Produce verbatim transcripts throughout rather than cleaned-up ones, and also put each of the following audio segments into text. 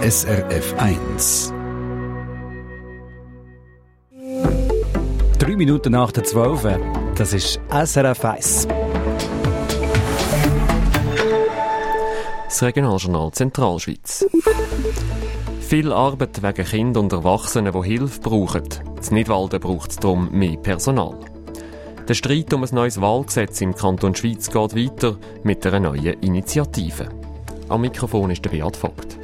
S R F eins. Drei Minuten nach der zwölf. Das ist S R F eins. Das Regionaljournal Zentralschweiz. Viel Arbeit wegen Kindern und Erwachsenen, die Hilfe brauchen. In Nidwalden braucht es darum mehr Personal. Der Streit um ein neues Wahlgesetz im Kanton Schweiz geht weiter mit einer neuen Initiative. Am Mikrofon ist der Beat Vogt.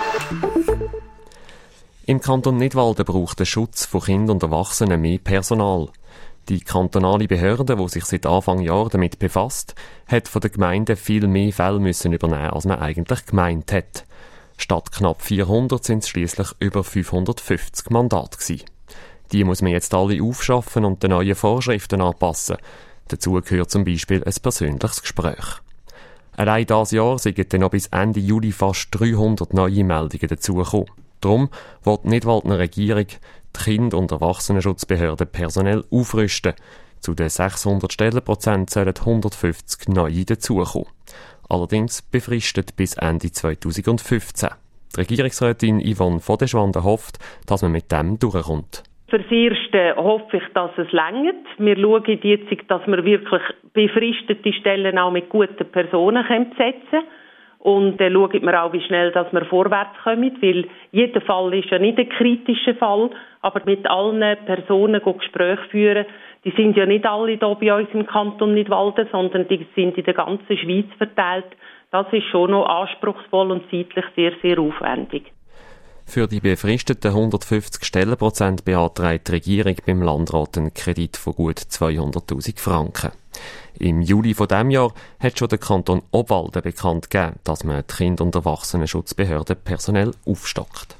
Im Kanton Nidwalden braucht der Schutz von Kindern und Erwachsenen mehr Personal. Die kantonale Behörde, die sich seit Anfang Jahr damit befasst, hat von der Gemeinde viel mehr Fälle müssen übernehmen, als man eigentlich gemeint hat. Statt knapp vierhundert sind es schliesslich über fünfhundertfünfzig Mandate gewesen. Die muss man jetzt alle aufschaffen und den neuen Vorschriften anpassen. Dazu gehört zum Beispiel ein persönliches Gespräch. Allein dieses Jahr sind dann noch bis Ende Juli fast dreihundert neue Meldungen dazugekommen. Darum will die Nidwaldner Regierung die Kinder- und Erwachsenenschutzbehörde personell aufrüsten. Zu den sechshundert Stellenprozent sollen hundertfünfzig neue dazukommen. Allerdings befristet bis Ende zweitausendfünfzehn. Die Regierungsrätin Yvonne von der Schwanden hofft, dass man mit dem durchkommt. Für das Erste hoffe ich, dass es reicht. Wir schauen jetzt, dass wir wirklich befristete Stellen auch mit guten Personen besetzen können. Und dann schauen wir auch, wie schnell dass wir vorwärts kommen, weil jeder Fall ist ja nicht ein kritischer Fall, aber mit allen Personen Gespräche führen, die sind ja nicht alle hier bei uns im Kanton Nidwalden, sondern die sind in der ganzen Schweiz verteilt. Das ist schon noch anspruchsvoll und zeitlich sehr, sehr aufwendig. Für die befristeten hundertfünfzig Stellenprozent beantragt die Regierung beim Landrat einen Kredit von gut zweihunderttausend Franken. Im Juli von diesem Jahr hat schon der Kanton Obwalden bekannt gegeben, dass man die Kinder- und Erwachsenenschutzbehörde personell aufstockt.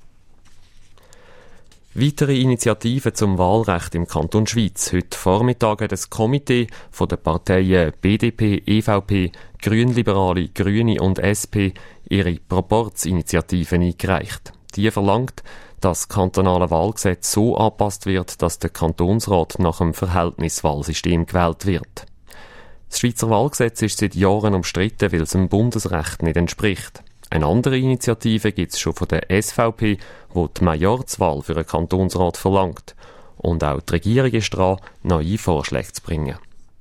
Weitere Initiativen zum Wahlrecht im Kanton Schweiz. Heute Vormittag hat das Komitee von den Parteien B D P, E V P, Grünliberale, Grüne und S P ihre Proporzinitiativen eingereicht. Die verlangt, dass das kantonale Wahlgesetz so angepasst wird, dass der Kantonsrat nach dem Verhältniswahlsystem gewählt wird. Das Schweizer Wahlgesetz ist seit Jahren umstritten, weil es dem Bundesrecht nicht entspricht. Eine andere Initiative gibt es schon von der S V P, die die Majorzwahl für einen Kantonsrat verlangt. Und auch die Regierung ist dran, neue Vorschläge zu bringen.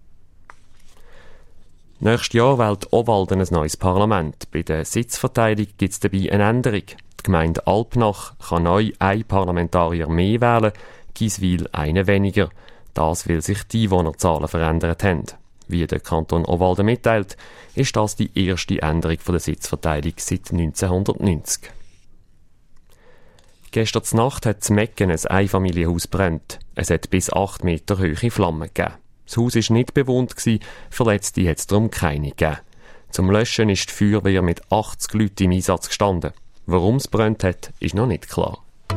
Nächstes Jahr wählt Obwalden ein neues Parlament. Bei der Sitzverteilung gibt es dabei eine Änderung. Die Gemeinde Alpnach kann neu einen Parlamentarier mehr wählen, Giswil einen weniger. Das, weil sich die Einwohnerzahlen verändert haben. Wie der Kanton Obwalden mitteilt, ist das die erste Änderung von der Sitzverteilung seit neunzehnhundertneunzig. Gestern Nacht hat in Mecken ein Einfamilienhaus gebrannt. Es hat bis acht Meter hohe Flammen gegeben. Das Haus war nicht bewohnt, Verletzte hat es darum keine gegeben. Zum Löschen ist die Feuerwehr mit achtzig Leuten im Einsatz gestanden. Warum es brennt hat, ist noch nicht klar.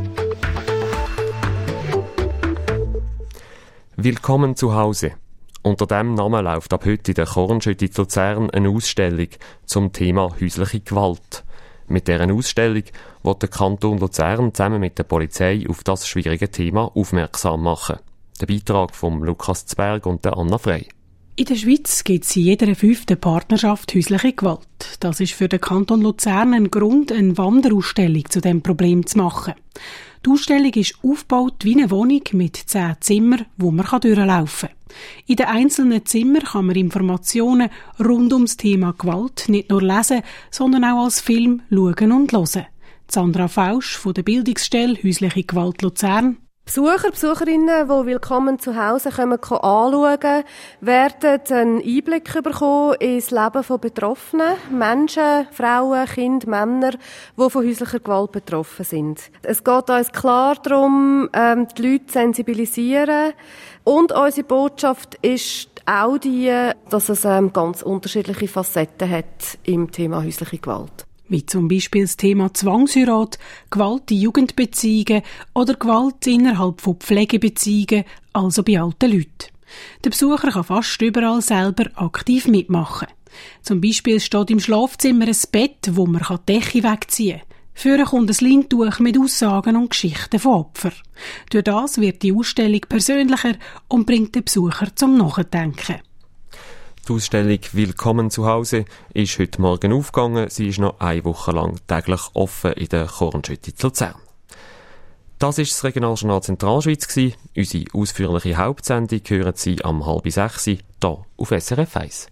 Willkommen zu Hause. Unter diesem Namen läuft ab heute in der Kornschütte in Luzern eine Ausstellung zum Thema häusliche Gewalt. Mit dieser Ausstellung wird der Kanton Luzern zusammen mit der Polizei auf das schwierige Thema aufmerksam machen. Der Beitrag von Lukas Zberg und der Anna Frey. In der Schweiz gibt es in jeder fünften Partnerschaft häusliche Gewalt. Das ist für den Kanton Luzern ein Grund, eine Wanderausstellung zu diesem Problem zu machen. Die Ausstellung ist aufgebaut wie eine Wohnung mit zehn Zimmern, wo man durchlaufen kann. In den einzelnen Zimmern kann man Informationen rund ums Thema Gewalt nicht nur lesen, sondern auch als Film schauen und hören. Sandra Fausch von der Bildungsstelle Häusliche Gewalt Luzern. Besucher, Besucherinnen, die willkommen zu Hause kommen, anschauen, werden einen Einblick bekommen ins Leben von Betroffenen, Menschen, Frauen, Kinder, Männer, die von häuslicher Gewalt betroffen sind. Es geht uns klar darum, ähm, die Leute zu sensibilisieren. Und unsere Botschaft ist auch die, dass es ähm, ganz unterschiedliche Facetten hat im Thema häusliche Gewalt. Wie zum Beispiel das Thema Zwangsheirat, Gewalt in Jugendbeziehungen oder Gewalt innerhalb von Pflegebeziehungen, also bei alten Leuten. Der Besucher kann fast überall selber aktiv mitmachen. Zum Beispiel steht im Schlafzimmer ein Bett, wo man die Decke wegziehen kann. Führen kommt ein Leintuch mit Aussagen und Geschichten von Opfern. Durch das wird die Ausstellung persönlicher und bringt den Besucher zum Nachdenken. Die Ausstellung «Willkommen zu Hause» ist heute Morgen aufgegangen. Sie ist noch eine Woche lang täglich offen in der Kornschütte zu Luzern. Das war das Regionaljournal Zentralschweiz. Unsere ausführliche Hauptsendung hören Sie am halb sechs hier auf S R F eins.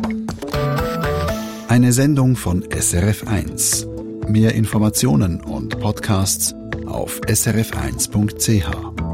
Eine Sendung von S R F eins. Mehr Informationen und Podcasts auf s r f eins punkt c h.